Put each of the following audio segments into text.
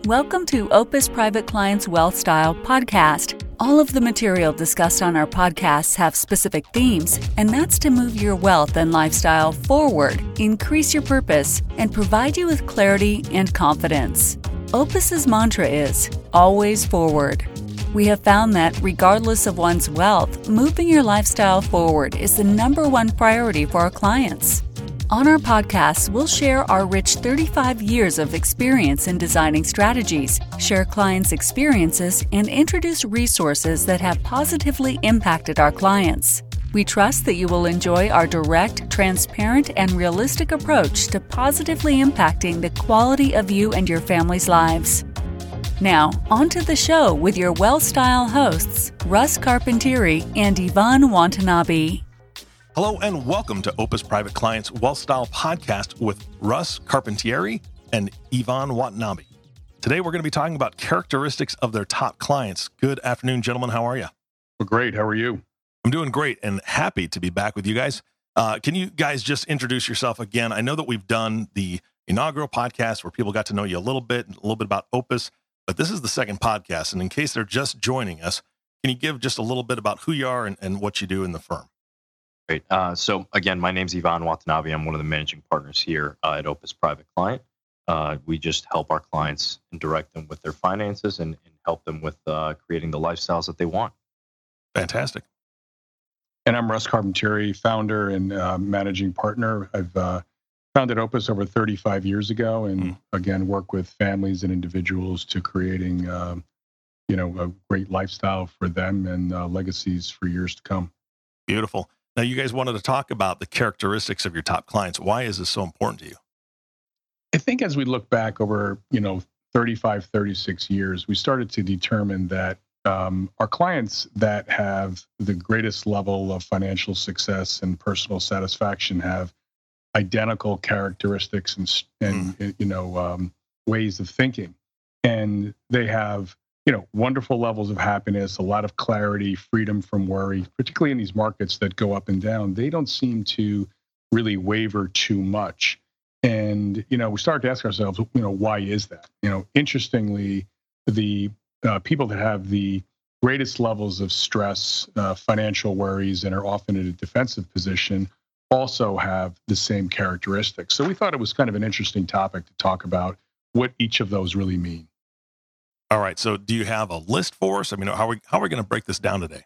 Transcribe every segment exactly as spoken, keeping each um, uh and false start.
Welcome to Opus Private Clients Wealth Style Podcast. All of the material discussed on our podcasts have specific themes, and that's to move your wealth and lifestyle forward, increase your purpose, and provide you with clarity and confidence. Opus's mantra is, always forward. We have found that regardless of one's wealth, moving your lifestyle forward is the number one priority for our clients. On our podcasts, we'll share our rich thirty-five years of experience in designing strategies, share clients' experiences, and introduce resources that have positively impacted our clients. We trust that you will enjoy our direct, transparent, and realistic approach to positively impacting the quality of you and your family's lives. Now, on to the show with your well-style hosts, Russ Carpentieri and Yvonne Watanabe. Hello and welcome to Opus Private Clients Wealth Style Podcast with Russ Carpentieri and Yvonne Watanabe. Today we're going to be talking about characteristics of their top clients. Good afternoon, gentlemen. How are you? Well, great. How are you? I'm doing great and happy to be back with you guys. Uh, can you guys just introduce yourself again? I know that we've done the inaugural podcast where people got to know you a little bit, a little bit about Opus, but this is the second podcast. And in case they're just joining us, can you give just a little bit about who you are and, and what you do in the firm? Great. Uh, so again, my name's Yvonne Watanabe. I'm one of the managing partners here uh, at Opus Private Client. Uh, we just help our clients and direct them with their finances and, and help them with uh, creating the lifestyles that they want. Fantastic. And I'm Russ Carpentieri, founder and uh, managing partner. I've uh, founded Opus over thirty-five years ago, and mm. again, work with families and individuals to creating, uh, you know, a great lifestyle for them and uh, legacies for years to come. Beautiful. Now, you guys wanted to talk about the characteristics of your top clients. Why is this so important to you? I think as we look back over, you know, thirty-five, thirty-six years, we started to determine that um, our clients that have the greatest level of financial success and personal satisfaction have identical characteristics and, and mm. you know, um, ways of thinking. And they have you know, wonderful levels of happiness, a lot of clarity, freedom from worry, particularly in these markets that go up and down. They don't seem to really waver too much. And, you know, we start to ask ourselves, you know, why is that? You know, interestingly, the uh, people that have the greatest levels of stress, uh, financial worries, and are often in a defensive position also have the same characteristics. So we thought it was kind of an interesting topic to talk about what each of those really mean. All right. So do you have a list for us? I mean, how are we, how are we going to break this down today?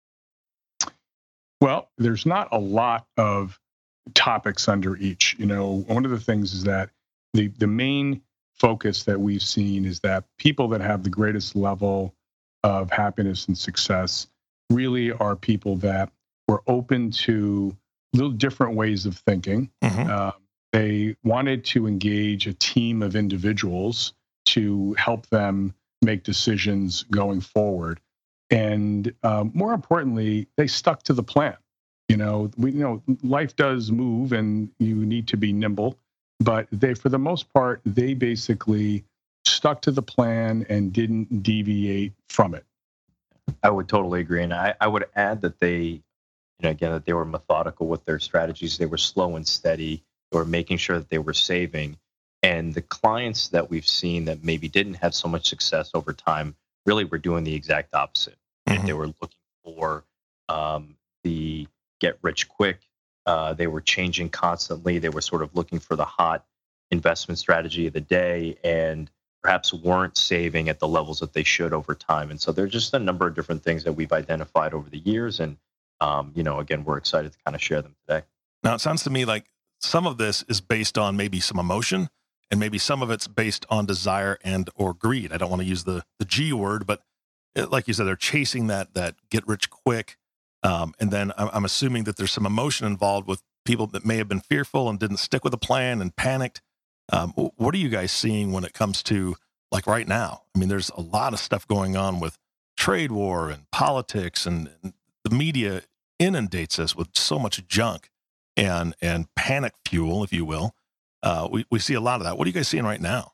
Well, there's not a lot of topics under each. You know, one of the things is that the, the main focus that we've seen is that people that have the greatest level of happiness and success really are people that were open to little different ways of thinking. Mm-hmm. Uh, they wanted to engage a team of individuals to help them make decisions going forward. And um, more importantly, they stuck to the plan. You know, we you know life does move and you need to be nimble, but they, for the most part, they basically stuck to the plan and didn't deviate from it. I would totally agree. And I, I would add that they, you know, again, that they were methodical with their strategies. They were slow and steady. They were making sure that they were saving. And the clients that we've seen that maybe didn't have so much success over time really were doing the exact opposite. Mm-hmm. They were looking for um, the get rich quick. Uh, they were changing constantly. They were sort of looking for the hot investment strategy of the day and perhaps weren't saving at the levels that they should over time. And so there's just a number of different things that we've identified over the years. And, um, you know, again, we're excited to kind of share them today. Now, it sounds to me like some of this is based on maybe some emotion, and maybe some of it's based on desire and or greed. I don't want to use the the G word, but it, like you said, they're chasing that that get rich quick. Um, and then I'm, I'm assuming that there's some emotion involved with people that may have been fearful and didn't stick with the plan and panicked. Um, what are you guys seeing when it comes to like right now? I mean, there's a lot of stuff going on with trade war and politics, and, and the media inundates us with so much junk and and panic fuel, if you will. Uh, we, we see a lot of that. What are you guys seeing right now?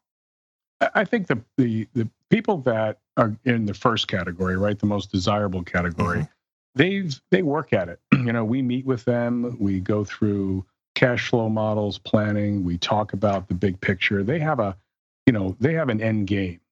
I think the, the, the people that are in the first category, right, the most desirable category, mm-hmm. they've they work at it. You know, we meet with them. We go through cash flow models, planning. We talk about the big picture. They have a, you know, they have an end game.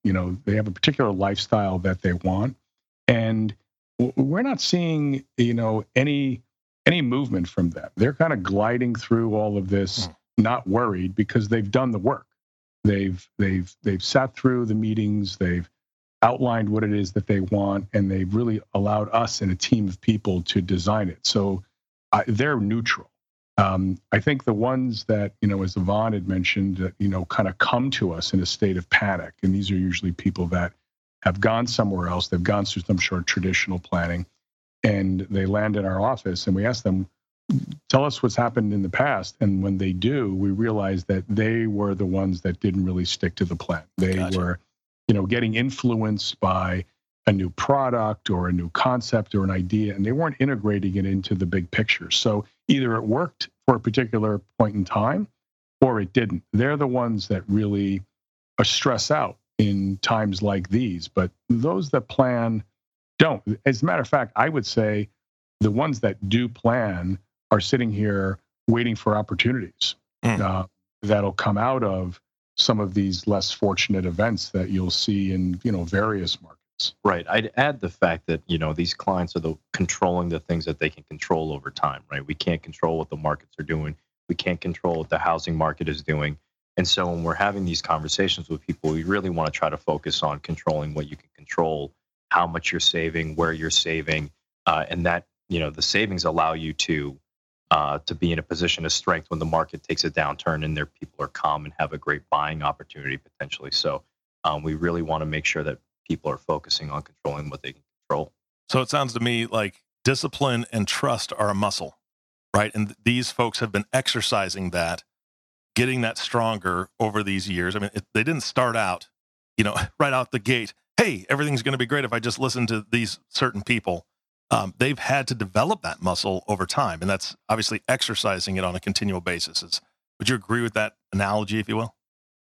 You know, they have a particular lifestyle that they want, and w- we're not seeing, you know, any any movement from them. They're kind of gliding through all of this, not worried, because they've done the work. They've they've they've sat through the meetings. They've outlined what it is that they want, and they've really allowed us and a team of people to design it. So uh, they're neutral. Um, I think the ones that, you know, as Yvonne had mentioned, that, you know, kind of come to us in a state of panic, and these are usually people that have gone somewhere else. They've gone through some sort of traditional planning, and they land in our office, and we ask them, tell us what's happened in the past. And when they do, we realize that they were the ones that didn't really stick to the plan. They Gotcha. were, you know, getting influenced by a new product or a new concept or an idea, and they weren't integrating it into the big picture. So either it worked for a particular point in time or it didn't. They're the ones that really are stress out in times like these. But those that plan don't. As a matter of fact, I would say the ones that do plan are sitting here waiting for opportunities Mm. uh, that'll come out of some of these less fortunate events that you'll see in, you know, various markets. Right. I'd add the fact that, you know, these clients are the controlling the things that they can control over time, right? We can't control what the markets are doing. We can't control what the housing market is doing. And so when we're having these conversations with people, we really want to try to focus on controlling what you can control, how much you're saving, where you're saving, uh, and that, you know, the savings allow you to uh, to be in a position of strength when the market takes a downturn and their people are calm and have a great buying opportunity potentially. So um, we really want to make sure that people are focusing on controlling what they can control. So it sounds to me like discipline and trust are a muscle, right? And th- these folks have been exercising that, getting that stronger over these years. I mean, it, they didn't start out, you know, right out the gate, hey, everything's going to be great if I just listen to these certain people. Um, they've had to develop that muscle over time, and that's obviously exercising it on a continual basis. Is, would you agree with that analogy, if you will?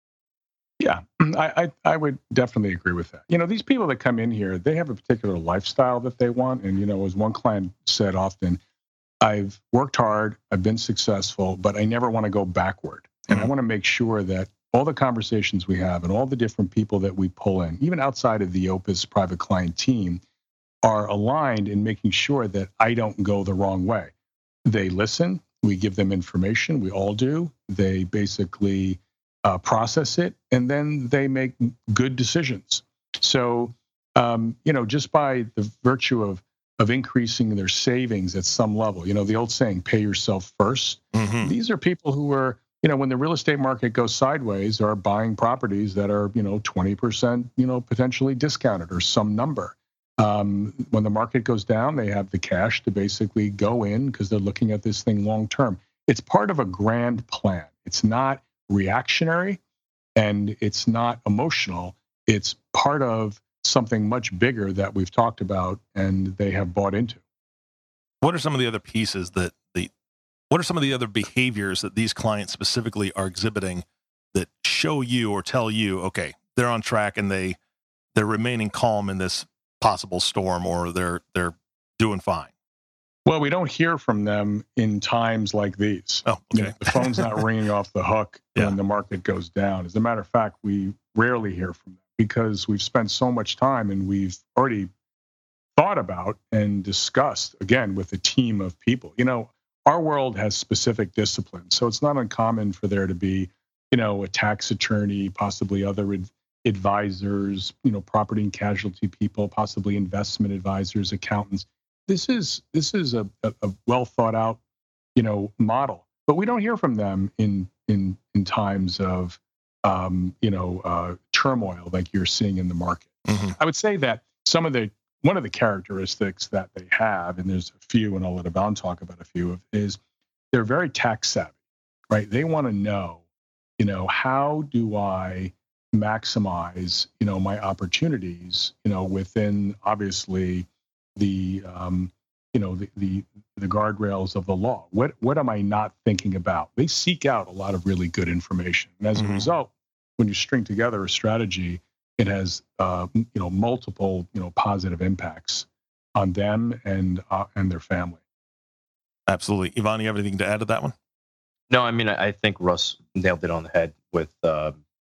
Yeah, I, I I would definitely agree with that. You know, these people that come in here, they have a particular lifestyle that they want. And, you know, as one client said often, I've worked hard, I've been successful, but I never want to go backward. And Mm-hmm. I want to make sure that all the conversations we have and all the different people that we pull in, even outside of the Opus private client team, are aligned in making sure that I don't go the wrong way. They listen, we give them information, we all do. They basically uh, process it, and then they make good decisions. So, um, you know, just by the virtue of of increasing their savings at some level, you know, the old saying, pay yourself first. Mm-hmm. These are people who are, you know, when the real estate market goes sideways, are buying properties that are, you know, twenty percent, you know, potentially discounted or some number. Um, when the market goes down, they have the cash to basically go in because they're looking at this thing long term. It's part of a grand plan. It's not reactionary and it's not emotional. It's part of something much bigger that we've talked about and they have bought into. What are some of the other pieces that the, what are some of the other behaviors that these clients specifically are exhibiting that show you or tell you, okay, they're on track and they, they're remaining calm in this possible storm, or they're, they're doing fine? Well, we don't hear from them in times like these. Oh, You okay. know, the phone's not ringing off the hook Yeah. when the market goes down. As a matter of fact, we rarely hear from them because we've spent so much time and we've already thought about and discussed, again, with a team of people. You know, our world has specific disciplines, so it's not uncommon for there to be, you know, a tax attorney, possibly other ad- advisors, you know, property and casualty people, possibly investment advisors, accountants. This is this is a, a, a well thought out, you know, model. But we don't hear from them in in in times of um, you know uh, turmoil like you're seeing in the market. Mm-hmm. I would say that some of the one of the characteristics that they have, and there's a few, and I'll let Yvonne talk about a few of, is they're very tax savvy, right? They want to know, you know, how do I maximize, you know, my opportunities, you know, within obviously the, um, you know, the, the the guardrails of the law. What what am I not thinking about? They seek out a lot of really good information, and as Mhm. a result, when you string together a strategy, it has uh, you know multiple you know positive impacts on them and uh, and their family. Absolutely. Yvonne, you have anything to add to that one? No, I mean, I I think Russ nailed it on the head with uh,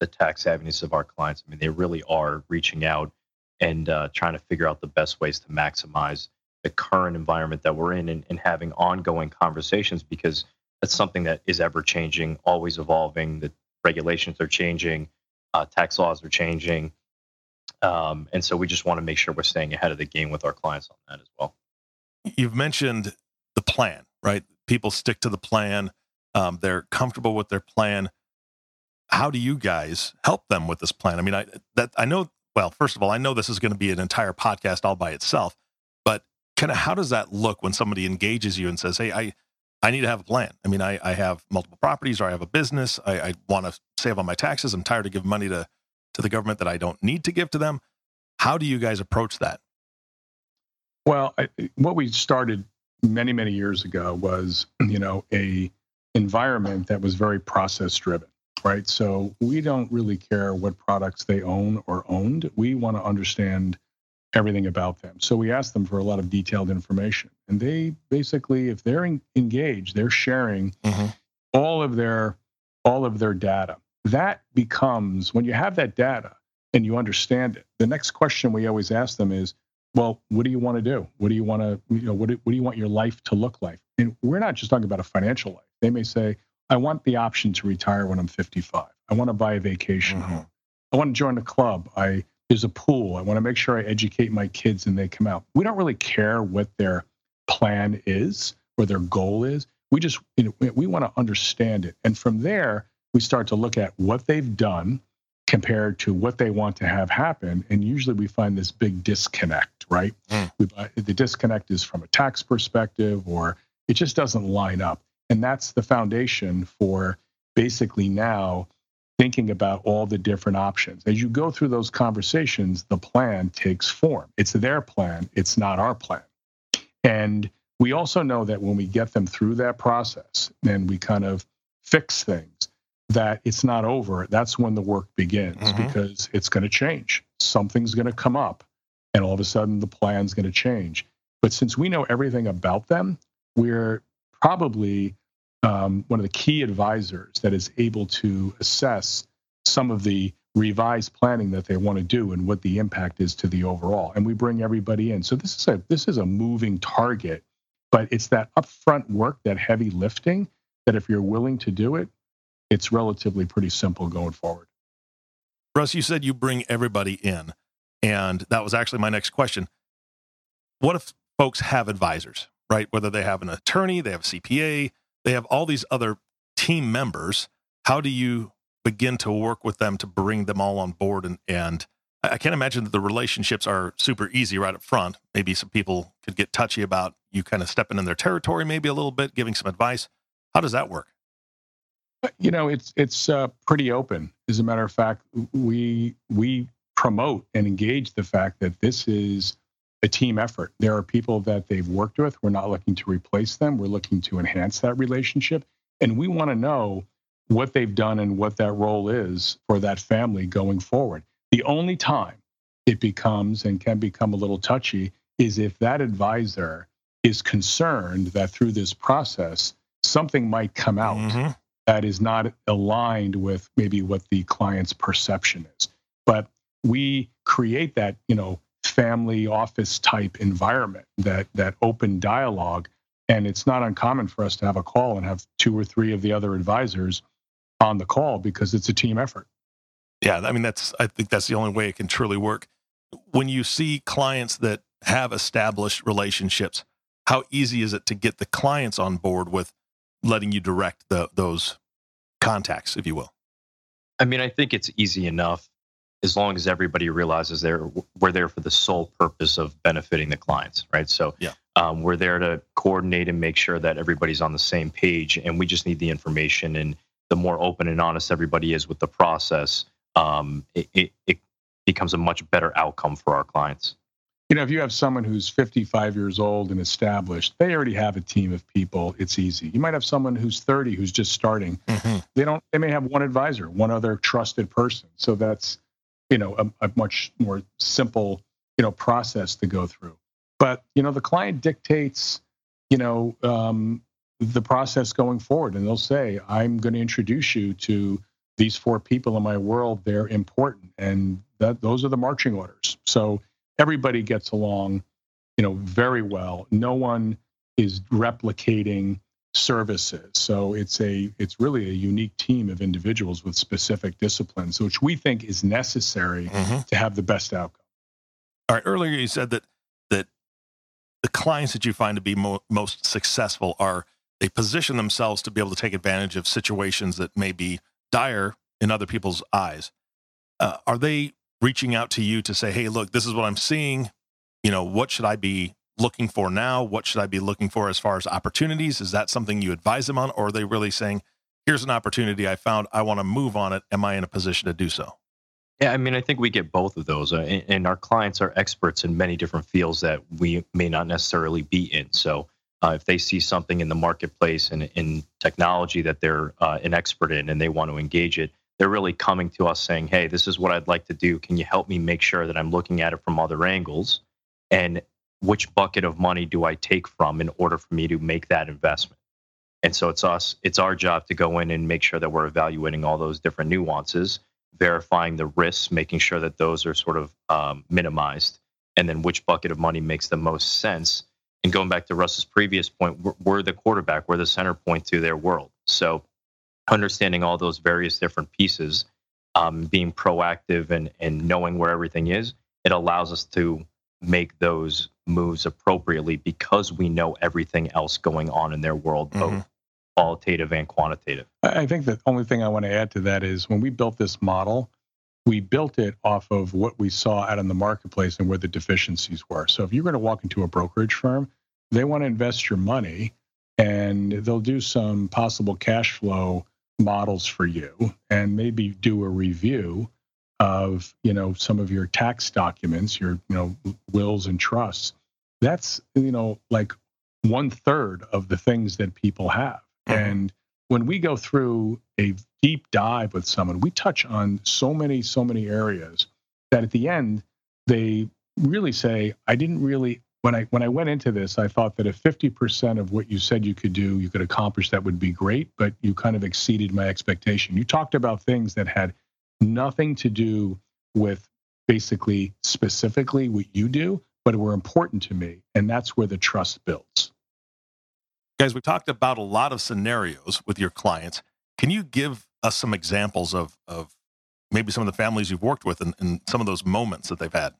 the tax savviness of our clients. I mean, they really are reaching out and uh, trying to figure out the best ways to maximize the current environment that we're in, and, and having ongoing conversations, because that's something that is ever changing, always evolving. The regulations are changing, uh, tax laws are changing. Um, and so we just want to make sure we're staying ahead of the game with our clients on that as well. You've mentioned the plan, right? People stick to the plan. Um, they're comfortable with their plan. How do you guys help them with this plan? I mean, I that I know, well, first of all, I know this is going to be an entire podcast all by itself, but kind of how does that look when somebody engages you and says, hey, I, I need to have a plan. I mean, I, I have multiple properties, or I have a business. I, I want to save on my taxes. I'm tired of giving money to, to the government that I don't need to give to them. How do you guys approach that? Well, I, what we started many, many years ago was, you know, a environment that was very process driven, right? So we don't really care what products they own or owned. We want to understand everything about them. So we ask them for a lot of detailed information. And they basically, if they're in, engaged, they're sharing mm-hmm. all of their all of their data. That becomes, when you have that data and you understand it, the next question we always ask them is, well, what do you want to do? What do you want to, you know, what do, what do you want your life to look like? And we're not just talking about a financial life. They may say, I want the option to retire when I'm fifty-five. I want to buy a vacation mm-hmm. home. I want to join a club. I There's a pool. I want to make sure I educate my kids and they come out. We don't really care what their plan is or their goal is. We just, you know, we want to understand it. And from there, we start to look at what they've done compared to what they want to have happen. And usually we find this big disconnect, right? Mm. We, the disconnect is from a tax perspective, or it just doesn't line up. And that's the foundation for basically now thinking about all the different options. As you go through those conversations, the plan takes form. It's their plan. It's not our plan. And we also know that when we get them through that process and we kind of fix things, that it's not over. That's when the work begins, mm-hmm. because it's going to change. Something's going to come up, and all of a sudden the plan's going to change. But since we know everything about them, we're probably um, one of the key advisors that is able to assess some of the revised planning that they want to do and what the impact is to the overall. And we bring everybody in. So this is a this is a moving target, but it's that upfront work, that heavy lifting, that if you're willing to do it, it's relatively pretty simple going forward. Russ, you said you bring everybody in, and that was actually my next question. What if folks have advisors, right? Whether they have an attorney, they have a C P A, they have all these other team members. How do you begin to work with them to bring them all on board? And, and I can't imagine that the relationships are super easy right up front. Maybe some people could get touchy about you kind of stepping in their territory, maybe a little bit, giving some advice. How does that work? You know, it's it's uh, pretty open. As a matter of fact, we we promote and engage the fact that this is a team effort. There are people that they've worked with. We're not looking to replace them. We're looking to enhance that relationship. And we want to know what they've done and what that role is for that family going forward. The only time it becomes and can become a little touchy is if that advisor is concerned that through this process, something might come out mm-hmm. that is not aligned with maybe what the client's perception is. But we create that, you know, family office type environment, that that open dialogue. And it's not uncommon for us to have a call and have two or three of the other advisors on the call, because it's a team effort. Yeah, I mean, that's I think that's the only way it can truly work. When you see clients that have established relationships, how easy is it to get the clients on board with letting you direct the, those contacts, if you will? I mean, I think it's easy enough as long as everybody realizes they're we're there for the sole purpose of benefiting the clients, right? So yeah. um, we're there to coordinate and make sure that everybody's on the same page, and we just need the information. And the more open and honest everybody is with the process, um, it, it, it becomes a much better outcome for our clients. You know, if you have someone who's fifty-five years old and established, they already have a team of people. It's easy. You might have someone who's thirty who's just starting. Mm-hmm. They don't. They may have one advisor, one other trusted person. So that's, you know, a, a much more simple, you know, process to go through. But you know, the client dictates, you know, um, the process going forward, and they'll say, "I'm going to introduce you to these four people in my world, they're important, and that those are the marching orders. So everybody gets along, you know, very well. No one is replicating services. So it's a it's really a unique team of individuals with specific disciplines, which we think is necessary mm-hmm. to have the best outcome. All right. Earlier you said that that the clients that you find to be mo- most successful are they position themselves to be able to take advantage of situations that may be dire in other people's eyes. Uh, are they reaching out to you to say, hey, look, this is what I'm seeing. You know, what should I be looking for now? What should I be looking for as far as opportunities? Is that something you advise them on? Or are they really saying, here's an opportunity I found, I want to move on it. Am I in a position to do so? Yeah, I mean, I think we get both of those. Uh, and, and our clients are experts in many different fields that we may not necessarily be in. So uh, if they see something in the marketplace and in technology that they're uh, an expert in and they want to engage it, they're really coming to us saying, hey, this is what I'd like to do. Can you help me make sure that I'm looking at it from other angles? And which bucket of money do I take from in order for me to make that investment? And so it's us, it's our job to go in and make sure that we're evaluating all those different nuances, verifying the risks, making sure that those are sort of um, minimized, and then which bucket of money makes the most sense. And going back to Russ's previous point, we're, we're the quarterback, we're the center point to their world. So understanding all those various different pieces, um, being proactive and, and knowing where everything is, it allows us to make those moves appropriately because we know everything else going on in their world, mm-hmm. both qualitative and quantitative. I think the only thing I want to add to that is when we built this model, we built it off of what we saw out in the marketplace and where the deficiencies were. So if you're going to walk into a brokerage firm, they want to invest your money and they'll do some possible cash flow models for you and maybe do a review of, you know, some of your tax documents, your, you know, wills and trusts. That's, you know, like one third of the things that people have. Mm-hmm. And when we go through a deep dive with someone, we touch on so many, so many areas that at the end, they really say, I didn't really, when I when I went into this, I thought that if fifty percent of what you said you could do, you could accomplish, that would be great, but you kind of exceeded my expectation. You talked about things that had nothing to do with basically specifically what you do, but were important to me. And that's where the trust builds. Guys, we talked about a lot of scenarios with your clients. Can you give us some examples of, of maybe some of the families you've worked with and, and some of those moments that they've had?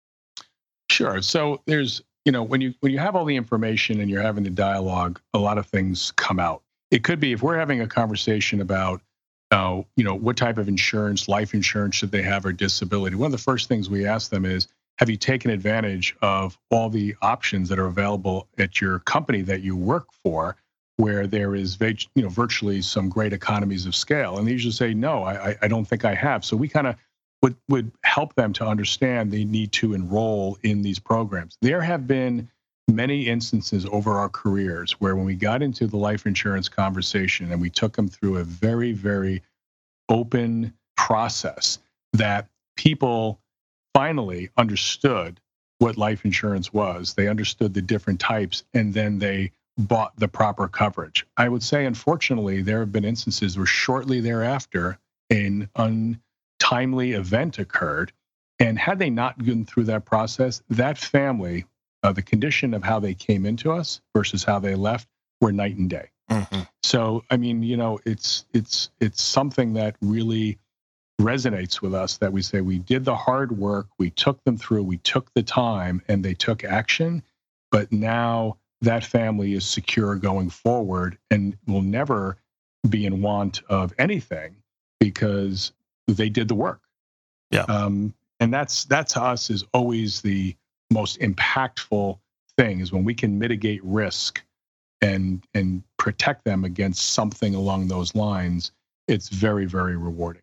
Sure. So there's, you know, when you when you have all the information and you're having the dialogue, a lot of things come out. It could be if we're having a conversation about, uh, you know, what type of insurance, life insurance should they have or disability. One of the first things we ask them is, have you taken advantage of all the options that are available at your company that you work for, where there is, you know, virtually some great economies of scale? And they usually say, no, I, I don't think I have. So we kind of would, would help them to understand they need to enroll in these programs. There have been many instances over our careers where when we got into the life insurance conversation and we took them through a very, very open process, that people finally understood what life insurance was. They understood the different types, and then they bought the proper coverage. I would say, unfortunately, there have been instances where shortly thereafter, an untimely event occurred. And had they not gone through that process, that family, uh, the condition of how they came into us versus how they left were night and day. Mm-hmm. So, I mean, you know, it's it's it's something that really resonates with us, that we say we did the hard work, we took them through, we took the time, and they took action. But now that family is secure going forward and will never be in want of anything because they did the work. Yeah. Um, and that's that to us is always the most impactful thing, is when we can mitigate risk and and protect them against something along those lines. It's very, very rewarding.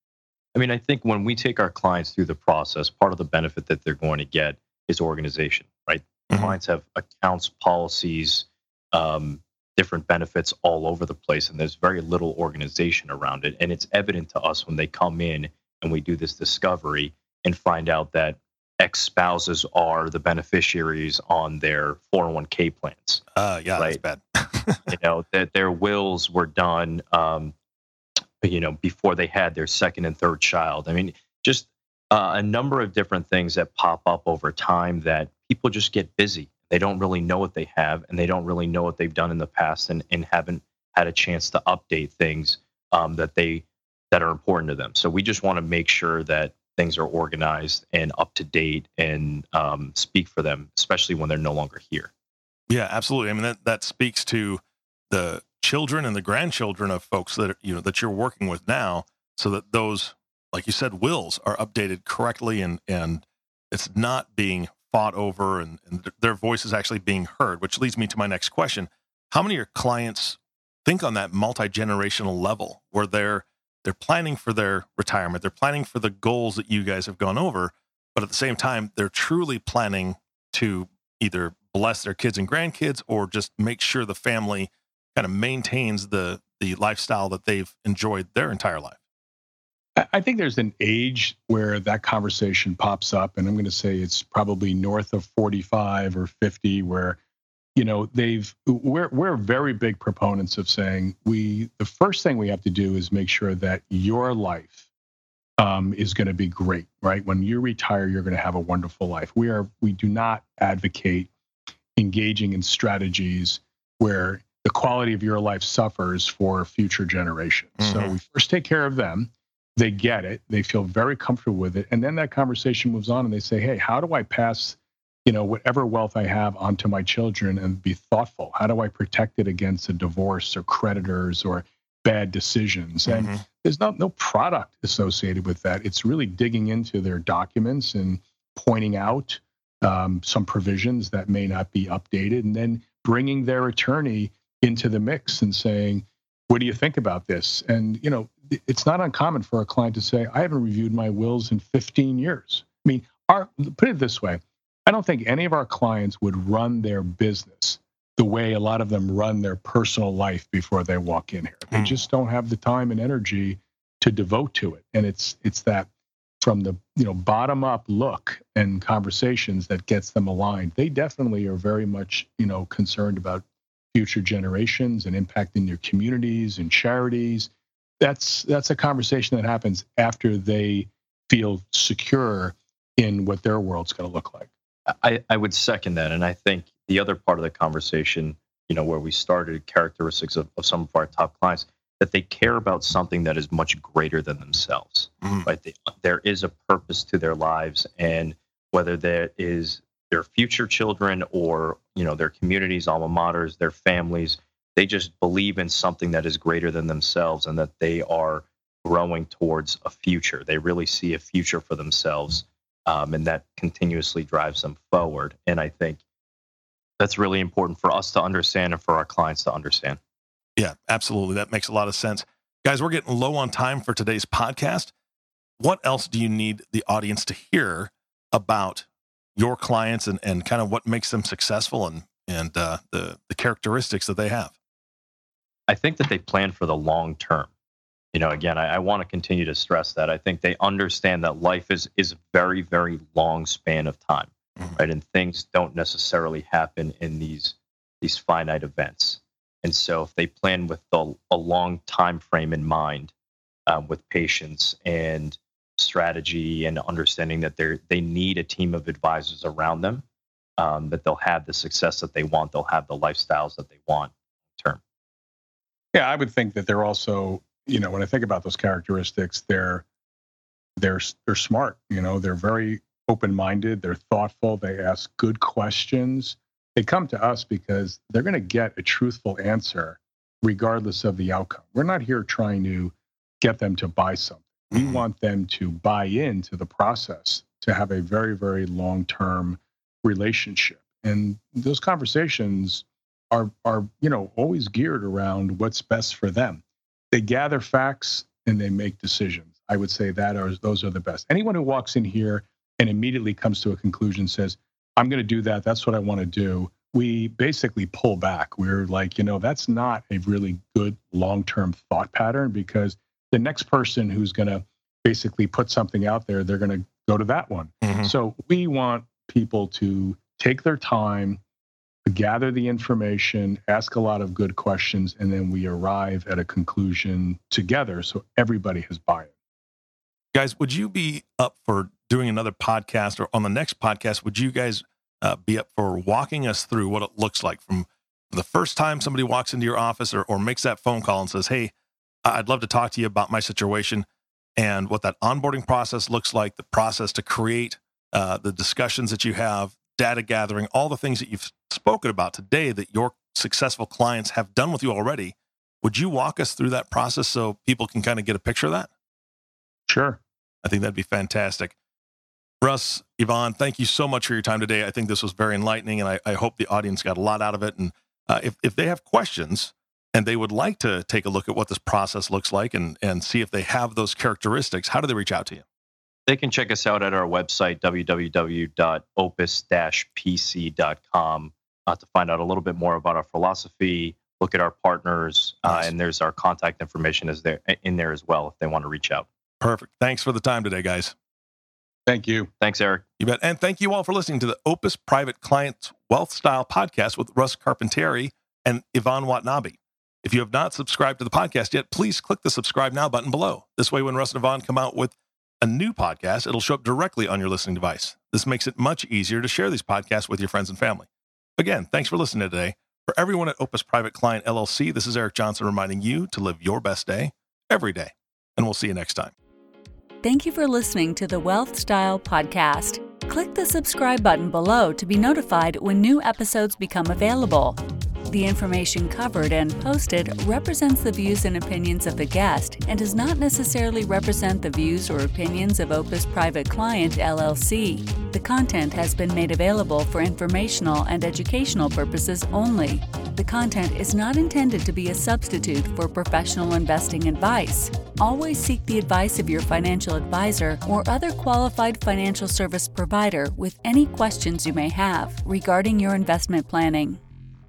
I mean, I think when we take our clients through the process, part of the benefit that they're going to get is organization, right? Mm-hmm. Clients have accounts, policies, um, different benefits all over the place, and there's very little organization around it. And it's evident to us when they come in and we do this discovery and find out that ex-spouses are the beneficiaries on their four oh one k plans. Uh, yeah, right? That's bad. You know, that their wills were done um, you know, before they had their second and third child. I mean, just uh, a number of different things that pop up over time that people just get busy. They don't really know what they have, and they don't really know what they've done in the past, and, and haven't had a chance to update things um, that they that are important to them. So we just want to make sure that things are organized and up to date and um, speak for them, especially when they're no longer here. Yeah, absolutely. I mean, that, that speaks to the children and the grandchildren of folks that are, you know, that you're working with now, so that those, like you said, wills are updated correctly, and and it's not being fought over, and, and their voice is actually being heard. Which leads me to my next question: how many of your clients think on that multi-generational level, where they're they're planning for their retirement, they're planning for the goals that you guys have gone over, but at the same time, they're truly planning to either bless their kids and grandkids, or just make sure the family kind of maintains the the lifestyle that they've enjoyed their entire life? I think there's an age where that conversation pops up, and I'm going to say it's probably north of forty-five or fifty, where, you know, they've we're we're very big proponents of saying we the first thing we have to do is make sure that your life um, is going to be great, right? When you retire, you're going to have a wonderful life. We are we do not advocate engaging in strategies where the quality of your life suffers for future generations. Mm-hmm. So we first take care of them. They get it. They feel very comfortable with it. And then that conversation moves on, and they say, hey, how do I pass, you know, whatever wealth I have onto my children and be thoughtful? How do I protect it against a divorce or creditors or bad decisions? Mm-hmm. And there's not no product associated with that. It's really digging into their documents and pointing out um, some provisions that may not be updated, and then bringing their attorney into the mix and saying, what do you think about this? And, you know, it's not uncommon for a client to say, I haven't reviewed my wills in fifteen years. I mean, our, put it this way, I don't think any of our clients would run their business the way a lot of them run their personal life before they walk in here. They just don't have the time and energy to devote to it. And it's it's that from the, you know, bottom up look and conversations that gets them aligned. They definitely are very much, you know, concerned about future generations and impacting their communities and charities. That's that's a conversation that happens after they feel secure in what their world's going to look like. I, I would second that. And I think the other part of the conversation, you know, where we started, characteristics of, of some of our top clients, that they care about something that is much greater than themselves, mm. right? They, there is a purpose to their lives, and whether that is their future children or, you know, their communities, alma maters, their families, they just believe in something that is greater than themselves, and that they are growing towards a future. They really see a future for themselves, um, and that continuously drives them forward. And I think that's really important for us to understand and for our clients to understand. Yeah, absolutely. That makes a lot of sense. Guys, we're getting low on time for today's podcast. What else do you need the audience to hear about your clients and, and kind of what makes them successful, and, and uh, the, the characteristics that they have? I think that they plan for the long term. You know, again, I, I want to continue to stress that. I think they understand that life is is a very, very long span of time, mm-hmm. right? And things don't necessarily happen in these these finite events. And so if they plan with the, a long time frame in mind, um, with patience and strategy and understanding that they they need a team of advisors around them, um, that they'll have the success that they want, they'll have the lifestyles that they want term. Yeah, I would think that they're also, you know, when I think about those characteristics, they're they're they're smart. You know, they're very open-minded, they're thoughtful, they ask good questions. They come to us because they're going to get a truthful answer regardless of the outcome. We're not here trying to get them to buy something. We mm-hmm. want them to buy into the process, to have a very, very long-term relationship. And those conversations are, are, you know, always geared around what's best for them. They gather facts and they make decisions. I would say that are, those are the best. Anyone who walks in here and immediately comes to a conclusion, says, I'm going to do that, that's what I want to do, we basically pull back. We're like, you know, that's not a really good long-term thought pattern, because the next person who's going to basically put something out there, they're going to go to that one. Mm-hmm. So we want people to take their time, gather the information, ask a lot of good questions, and then we arrive at a conclusion together so everybody has buy-in. Guys, would you be up for doing another podcast, or on the next podcast, would you guys uh, be up for walking us through what it looks like from the first time somebody walks into your office or, or makes that phone call and says, hey, I'd love to talk to you about my situation, and what that onboarding process looks like, the process to create uh, the discussions that you have, data gathering, all the things that you've spoken about today that your successful clients have done with you already. Would you walk us through that process so people can kind of get a picture of that? Sure. I think that'd be fantastic. Russ, Yvonne, thank you so much for your time today. I think this was very enlightening, and I, I hope the audience got a lot out of it. And uh, if, if they have questions and they would like to take a look at what this process looks like and, and see if they have those characteristics, how do they reach out to you? They can check us out at our website, w w w dot opus dash p c dot com, uh, to find out a little bit more about our philosophy, look at our partners, Nice. uh, and there's our contact information is there in there as well if they want to reach out. Perfect. Thanks for the time today, guys. Thank you. Thanks, Eric. You bet. And thank you all for listening to the Opus Private Client Wealth Style Podcast with Russ Carpentieri and Yvonne Watanabe. If you have not subscribed to the podcast yet, please click the subscribe now button below. This way, when Russ and Yvonne come out with a new podcast, it'll show up directly on your listening device. This makes it much easier to share these podcasts with your friends and family. Again, thanks for listening today. For everyone at Opus Private Client L L C, this is Eric Johnson reminding you to live your best day every day. And we'll see you next time. Thank you for listening to the Wealth Style Podcast. Click the subscribe button below to be notified when new episodes become available. The information covered and posted represents the views and opinions of the guest and does not necessarily represent the views or opinions of Opus Private Client L L C. The content has been made available for informational and educational purposes only. The content is not intended to be a substitute for professional investing advice. Always seek the advice of your financial advisor or other qualified financial service provider with any questions you may have regarding your investment planning.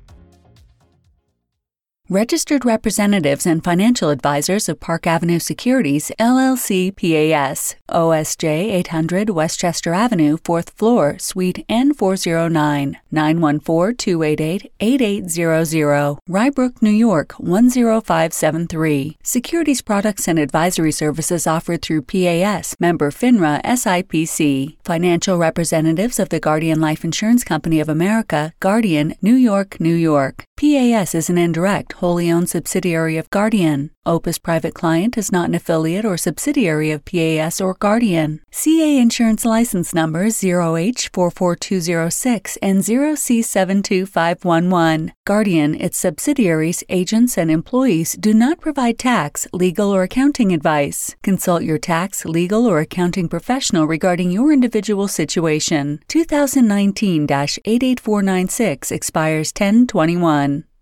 Registered representatives and financial advisors of Park Avenue Securities, L L C P A S, O S J eight hundred Westchester Avenue, fourth floor, Suite N four oh nine, nine one four, two eight eight, eight eight zero zero, Rybrook, New York one zero five seven three. Securities products and advisory services offered through P A S, member FINRA S I P C. Financial representatives of the Guardian Life Insurance Company of America, Guardian, New York, New York. P A S is an indirect, wholly owned subsidiary of Guardian. Opus Private Client is not an affiliate or subsidiary of P A S or Guardian. C A Insurance License Numbers zero H four four two zero six and zero C seven two five one one. Guardian, its subsidiaries, agents, and employees do not provide tax, legal, or accounting advice. Consult your tax, legal, or accounting professional regarding your individual situation. two thousand nineteen dash eight eight four nine six expires ten twenty-one.